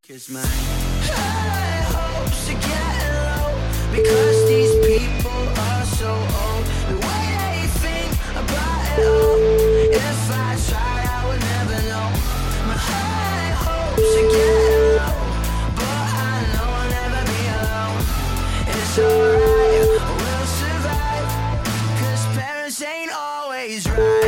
'Cause my high hopes are getting low because these people are so old. The way they think about it all, if I try I would never know. My high hopes are getting low, but I know I'll never be alone. It's alright, we'll survive, 'cause parents ain't always right.